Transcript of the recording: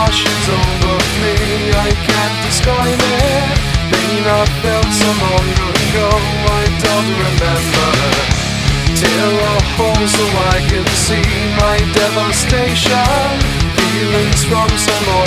washes over me. I can't describe it. Pain I felt so long ago, I don't remember. Tear a hole so I can see my devastation. Feelings from some